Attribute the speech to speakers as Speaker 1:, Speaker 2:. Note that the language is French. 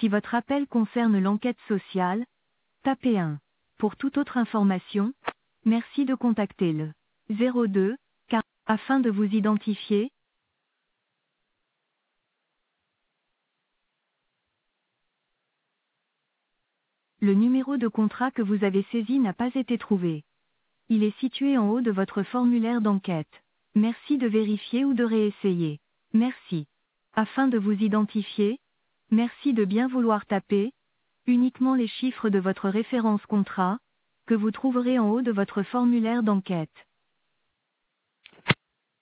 Speaker 1: Si votre appel concerne l'enquête sociale, tapez 1. Pour toute autre information, merci de contacter le 02, car, afin de vous identifier, le numéro de contrat que vous avez saisi n'a pas été trouvé. Il est situé en haut de votre formulaire d'enquête. Merci de vérifier ou de réessayer. Merci. Afin de vous identifier, merci de bien vouloir taper uniquement les chiffres de votre référence contrat, que vous trouverez en haut de votre formulaire d'enquête.